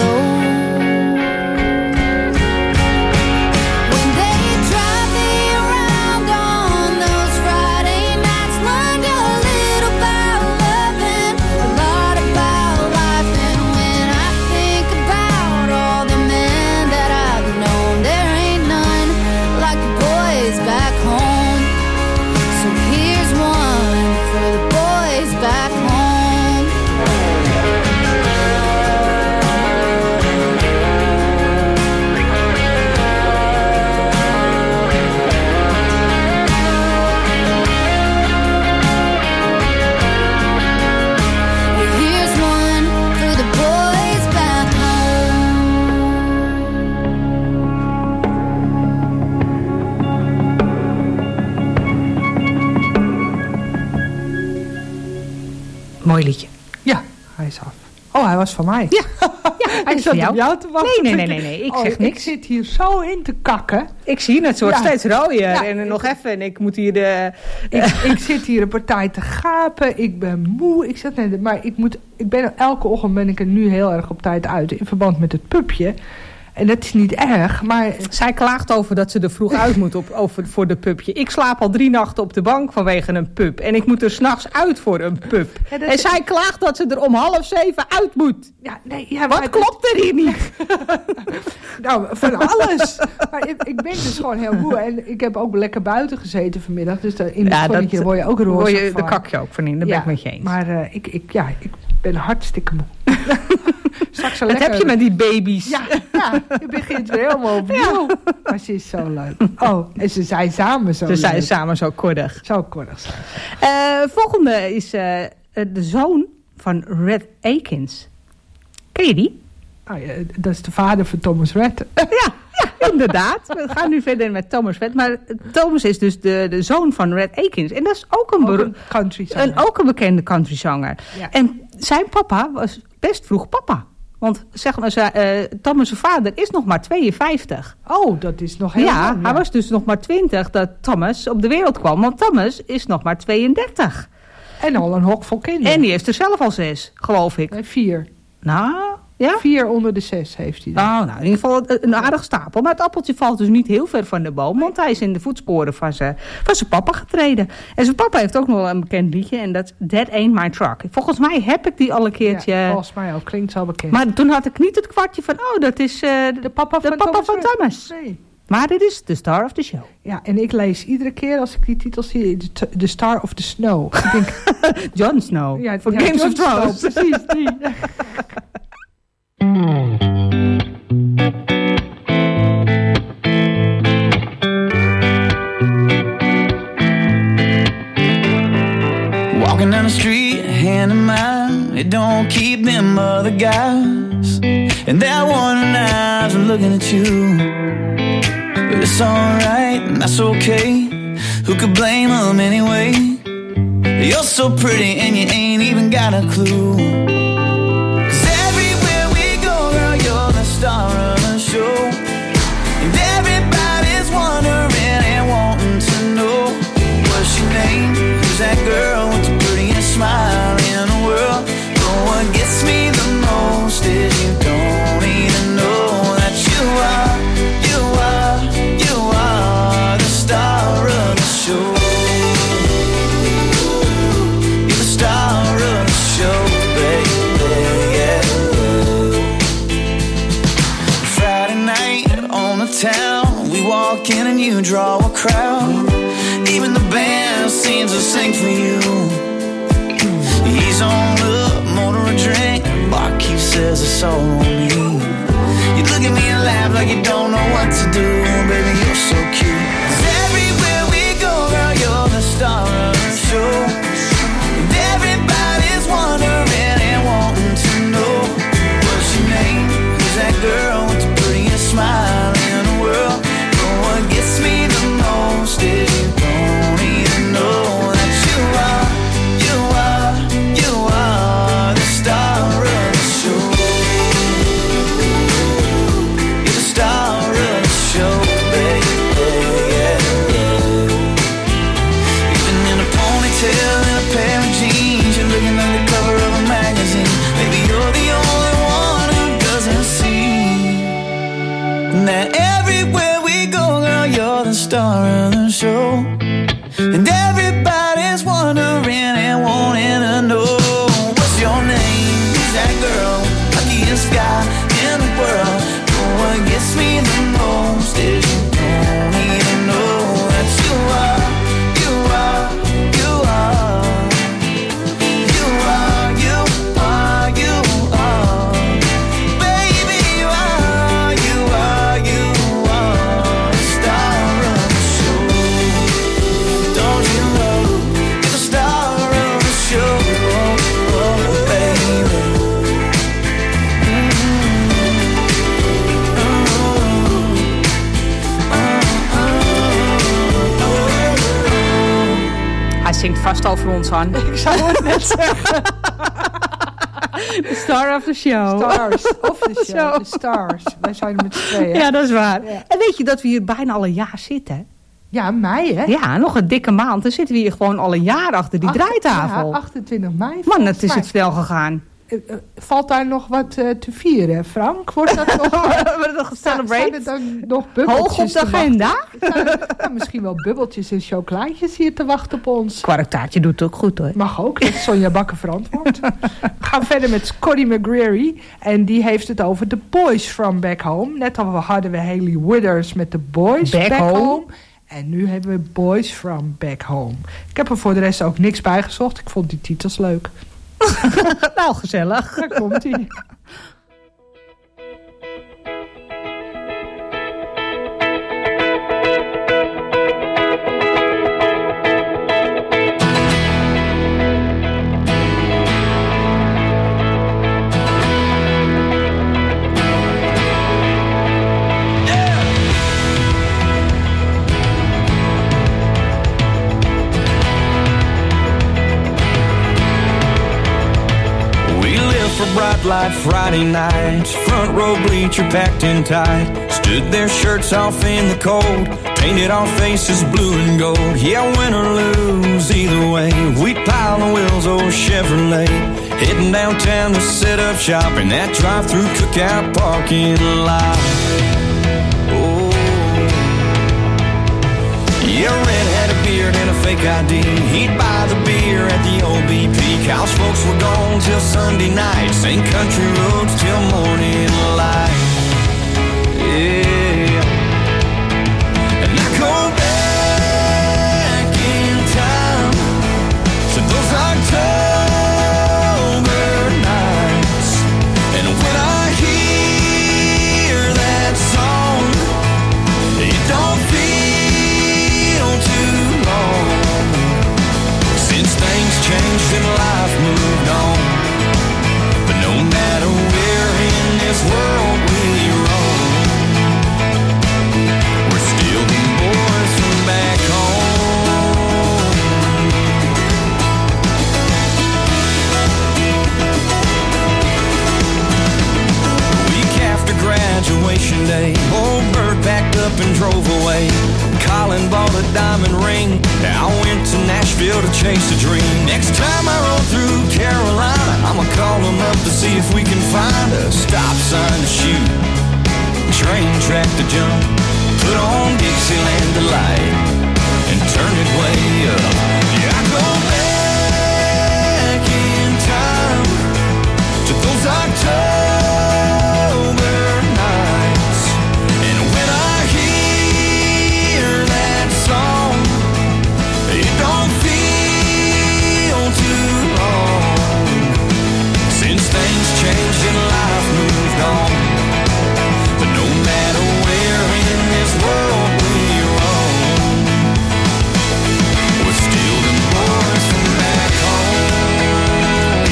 When they drive me around on those Friday nights, learned a little about loving, a lot about life. And when I think about all the men that I've known, there ain't none like the boys back home. So here's one for the boys back home. Here's one for the boys back Mooi liedje. Ja, hij is af. Oh, hij was van mij. Ja, ja hij Ik is zat van jou. op jou te wachten. Nee, nee, nee, nee, nee. Ik Oh, zeg Ik niks. zit hier zo in te kakken. Ik zie het, wordt Ja. steeds rooier. Ja, en ik- nog even, en ik moet hier de... Ik, ik zit hier een partij te gapen. Ik ben moe. Ik zat net, maar ik moet. Ik ben elke ochtend ben ik er nu heel erg op tijd uit in verband met het pupje. En dat is niet erg, maar Zij klaagt over dat ze er vroeg uit moet op, over, voor de pupje. Ik slaap al drie nachten op de bank vanwege een pup. En ik moet er s'nachts uit voor een pup. Ja, dat en is- zij klaagt dat ze er om half zeven uit moet. ja, nee, ja, Wat maar- klopt er hier niet? Nou, van alles. Maar ik, ik ben dus gewoon heel moe. En ik heb ook lekker buiten gezeten vanmiddag. Dus daar in het zonnetje word je ook roze word je, van. de kak je ook van in, daar ben ik met je eens. Maar uh, ik, ik, ja, ik ben hartstikke moe. Straks zo Wat lekker... heb je met die baby's? Ja, ja, je begint weer helemaal opnieuw. Maar ze is zo leuk. Oh, en ze zijn samen zo Ze leuk. zijn samen zo koddig. Zo koddig zijn. Uh, volgende is uh, de zoon van Red Akins. Ken je die? Oh, ja, dat is de vader van Thomas Rhett. Ja, ja, inderdaad. We gaan nu verder met Thomas Rhett. Maar Thomas is dus de, de zoon van Red Akins. En dat is ook een, Ook beru- een countryzanger. een, ook een bekende countryzanger. Ja. En zijn papa was best vroeg papa. Want zeg maar, uh, Thomas' vader is nog maar tweeënvijftig. Oh, dat is nog heel Ja, lang, hij was dus nog maar twintig dat Thomas op de wereld kwam. Want Thomas is nog maar tweeëndertig. En al een hok vol kinderen. En die heeft er zelf al zes, geloof ik. Nee, vier. Nou, ja? Vier onder de zes heeft hij. dan. Nou, nou, in ieder geval een aardig stapel. Maar het appeltje valt dus niet heel ver van de boom. Want hij is in de voetsporen van zijn, van zijn papa getreden. En zijn papa heeft ook nog wel een bekend liedje. En dat is That Ain't My Truck. Volgens mij heb ik die al een keertje... Ja, volgens mij ook. Klinkt zo bekend. Maar toen had ik niet het kwartje van... Oh, dat is uh, de papa de van papa Thomas. van Thomas. Nee. Maar dit is The Star of the Show. Ja, en ik lees iedere keer als ik die titel zie... The, the Star of the Snow. Ik denk, Jon Snow. ja, Voor ja, Games Jon of Thrones. Snow, precies, die. Walking down the street, hand in mine, it don't keep them other guys. And are looking at you. But it's alright, and that's okay. Who could blame them anyway? You're so pretty and you ain't even got a clue. Cause everywhere we go, girl, you're the star of the show. And everybody's wondering and wanting to know what's your name? Who's that girl with the prettiest smile in the world? But what gets me the most is you don't even know that you are, you are, you are the star of the show. You're the star of the show, baby, yeah. Friday night on the town, we walk in and you draw a crowd. Even the band seems to sing for you. He's on up, motor a drink. Barkeep says it's all on me. You look at me and laugh like you don't know what to do. Baby, you're so cute. 'Cause everywhere we go, girl, you're the star of the show. And everybody's wondering and wanting to know what's your name? Who's that girl with the prettiest smile in the world? But what gets me the most is you don't even know that you are, you are, you are the star of the show. You're the star of the show, baby, yeah, yeah. Even in a ponytail and a pair of jeans, you're looking like the cover of a magazine. Maybe you're the only one who doesn't see that everywhere we go, girl, you're the star of the show. And everybody's wondering and wanting to know what's your name? Who's that girl? Luckiest guy in the world. But what gets me the most is you don't even know that you are, you are, you are, you are, you are, you are, baby, you are, you are, you are the star of the show. Don't you know you're the star of the show, oh, oh, baby. Hij zingt vast al voor ons aan. Ik zou het net zeggen. The star of the show. Stars of the show. De stars. Wij zijn met z'n tweeën. Ja, dat is waar. Ja. En weet je dat we hier bijna al een jaar zitten? Ja, mei hè? Ja, nog een dikke maand. Dan zitten we hier gewoon al een jaar achter die Acht- draaitafel. Ja, achtentwintig mei. Man, volgens het is mij. het snel gegaan. Uh, uh, Valt daar nog wat uh, te vieren, Frank? Wordt dat nog, Wordt dat gecelebrate? Zijn er dan nog bubbeltjes Hoog op de te agenda? wachten? Zijn er, ja, misschien wel bubbeltjes en chocolaatjes hier te wachten op ons. Kwarktaartje doet het ook goed hoor. Mag ook, dat is Sonja Bakker verantwoord. We gaan verder met Scotty McGreary. En die heeft het over The Boys from Back Home. Net al hadden we Hayley Withers met The Boys Back Back, Home. home. En nu hebben we Boys from Back Home. Ik heb er voor de rest ook niks bij gezocht. Ik vond die titels leuk. Nou, gezellig. Daar komt ie. For bright light Friday nights, front row bleacher packed in tight, stood their shirts off in the cold, painted our faces blue and gold. Yeah, win or lose, either way, we'd pile the wheels, old Chevrolet, heading downtown to set up shop in that drive-through cookout parking lot. Oh, yeah, Red had a beard and a fake I D. He'd buy the beer at the old B P. House folks were gone till Sunday night, sing country roads till morning light. Yeah, and I go back in time to those October nights, and when I hear that song, it don't feel too long since things changed and life moved on. But no matter where in this world we up and drove away. Colin bought a diamond ring. I went to Nashville to chase a dream. Next time I roll through Carolina, I'ma call them up to see if we can find a stop sign to shoot, train track to jump, put on Dixieland Delight and turn it way up. Yeah, I go back in time to those October nights, and when I hear that song, it don't feel too long since things changed and life moved on. But no matter where in this world we roam, we're still the boys from back home.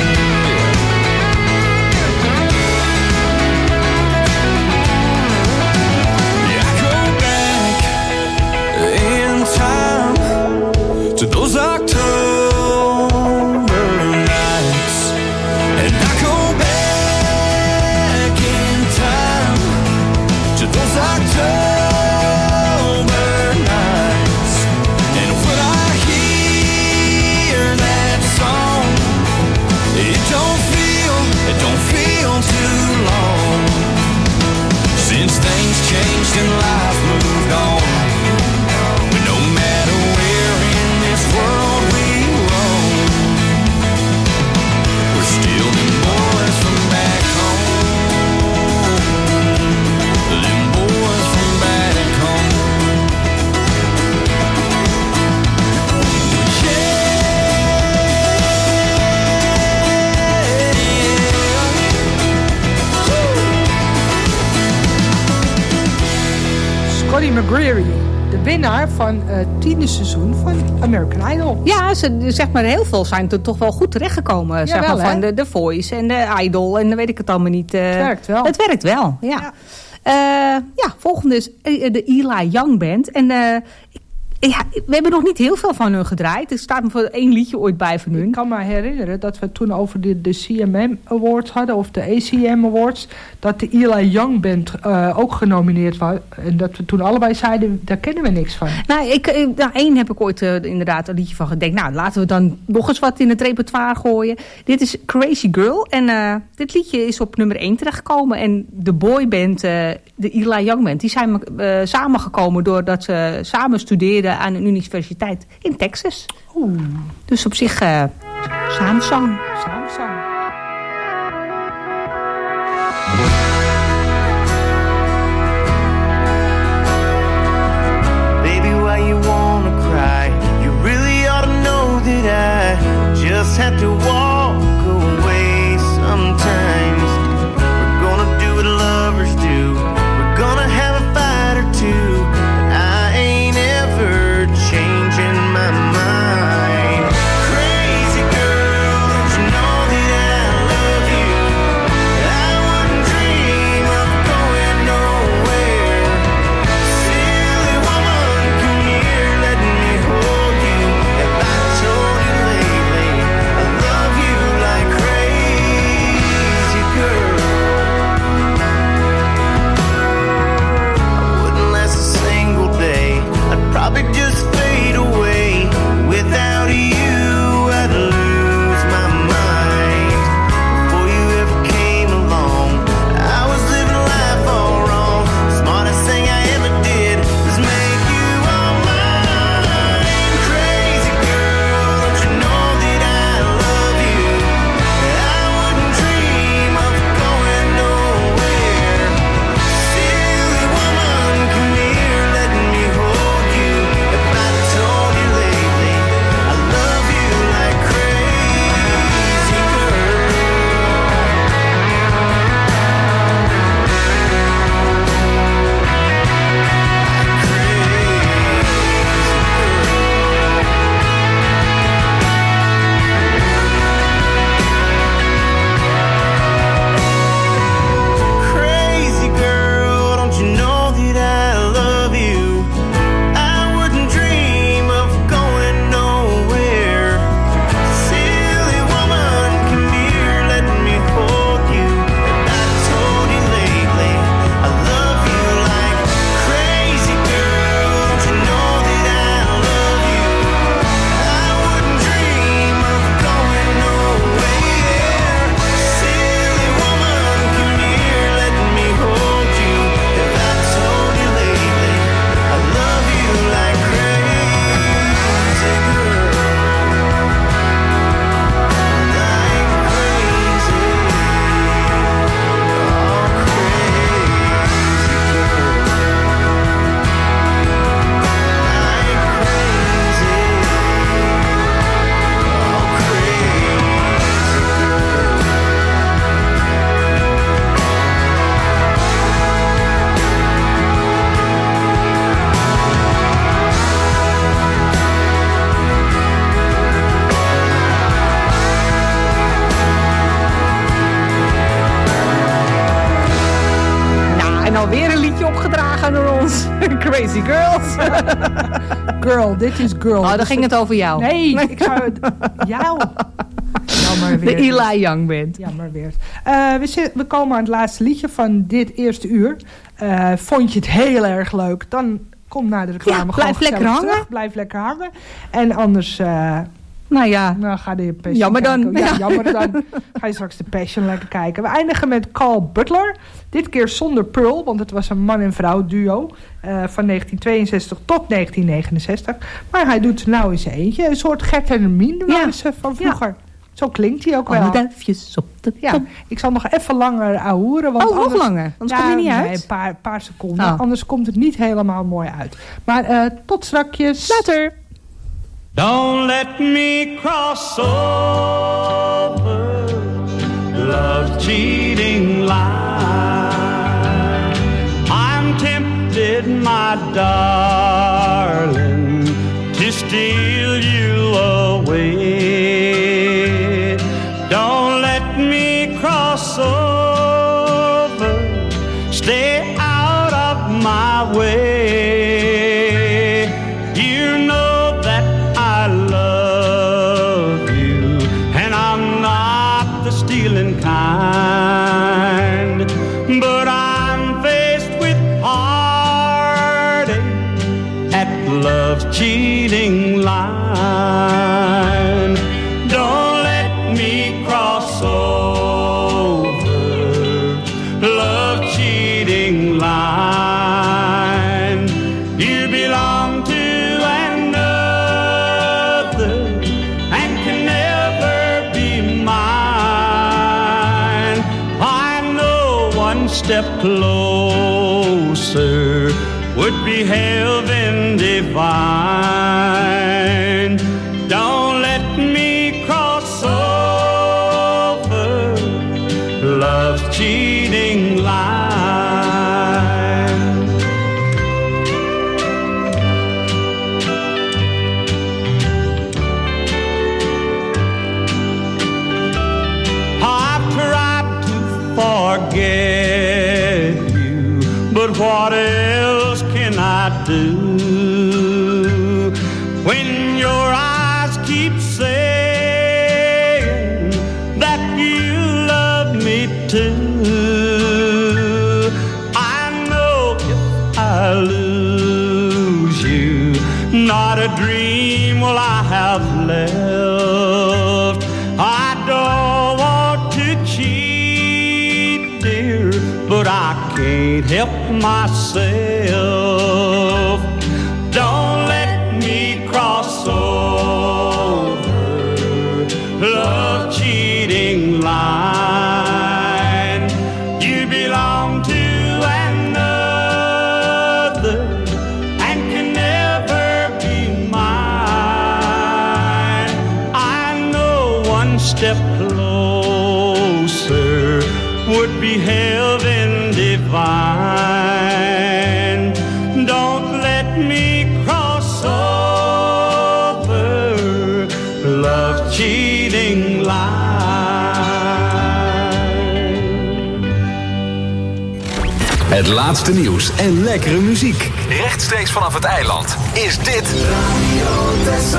Yeah, I go back in time to those October nights, and I go back in time to those October nights, and when I hear that song, it don't feel, it don't feel too long since things changed and life moved on. But no matter where in this world we roam, we're still them boys from back home. Them boys from back home. Scotty McCreery, de winnaar van het tiende seizoen van American Idol. Ja, ze, zeg maar, heel veel zijn er toch wel goed terechtgekomen. Zeg Jawel, maar, van hè? de, de Voice en de Idol en dan weet ik het allemaal niet. eh. Het werkt wel. Het werkt wel, ja. Ja. Eh, ja, volgende is eh, de Eli Young Band. En eh, ik- ja, we hebben nog niet heel veel van hun gedraaid. Er staat me voor één liedje ooit bij van hun. Ik kan me herinneren dat we toen over de, de C M M Awards hadden, of de A C M Awards, dat de Eli Young Band uh, ook genomineerd was. En dat we toen allebei zeiden, daar kennen we niks van. Nou, ik, eh, nou, één heb ik ooit uh, inderdaad een liedje van gedacht. Nou, laten we dan nog eens wat in het repertoire gooien. Dit is Crazy Girl. En uh, dit liedje is op nummer één terechtgekomen. En de boyband, uh, de Eli Young Band, die zijn uh, samengekomen doordat ze samen studeerden aan een universiteit in Texas. Oeh. Dus op zich uh, samenzang. Samsung. Baby, why you wanna cry? You really ought to know that I just have to walk away sometimes. We're gonna do what lovers do. We're gonna have a fight or two. But I ain't ever changing my mind. Crazy girl, don't you know that opgedragen door ons. Crazy Girls. Girl, dit is Girl. Oh, dan ging het over jou. Nee, ik zou het... Jou. Jammer weer. De Eli Young Band. Jammer weer. Uh, we, zit, we komen aan het laatste liedje van dit eerste uur. Uh, vond je het heel erg leuk? Dan kom naar de reclame. Ja, blijf lekker hangen. Terug. Blijf lekker hangen. En anders... Uh, Nou ja. Nou, ga je Passion jammer kijken. dan. Ja, jammer dan. Ga je straks de Passion lekker kijken. We eindigen met Carl Butler. Dit keer zonder Pearl, want het was een man- en vrouw duo. Uh, van negentien tweeënzestig tot negentien negenenzestig. Maar hij doet nou eens eentje. Een soort Gert en Hermine ja. van vroeger. Ja. Zo klinkt hij ook wel. Alle duifjes op de ja, top. ik zal nog even langer ouwehoeren. Want oh, anders, nog langer? Anders ja, komt hij niet uit? Nee, een paar, paar seconden. Oh. Anders komt het niet helemaal mooi uit. Maar uh, tot strakjes. Later. Don't let me cross over love's cheating line. I'm tempted, my darling, to steal you away. Don't let me cross over, stay out of my way. You know that I love you, and I'm not the stealing kind, but I'm faced with heartache at love's cheating line. Don't let me cross over love's cheating line. You belong to step closer would be heaven divine. Don't let me cross over love's cheating line. I've tried to forget, but what else can I do when your eyes keep saying that you love me too? I know if I lose you, not a dream will I have left. I don't want to cheat, dear, but I can't help myself. Don't let me cross over love's cheating line. You belong to another and can never be mine. I know one step closer would be heaven divine. Don't let me cross over love's cheating line. Het laatste nieuws en lekkere muziek. Rechtstreeks vanaf het eiland is dit Radio Texel.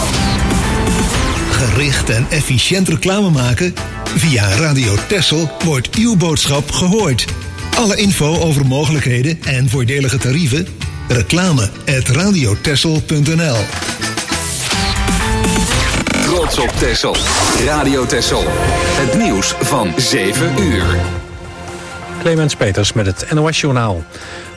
Gericht en efficiënt reclame maken? Via Radio Texel wordt uw boodschap gehoord. Alle info over mogelijkheden en voordelige tarieven? Reclame at radiotexel punt n l. Trots op Texel. Radio Texel. Het nieuws van zeven uur. Clemens Peters met het N O S-journaal.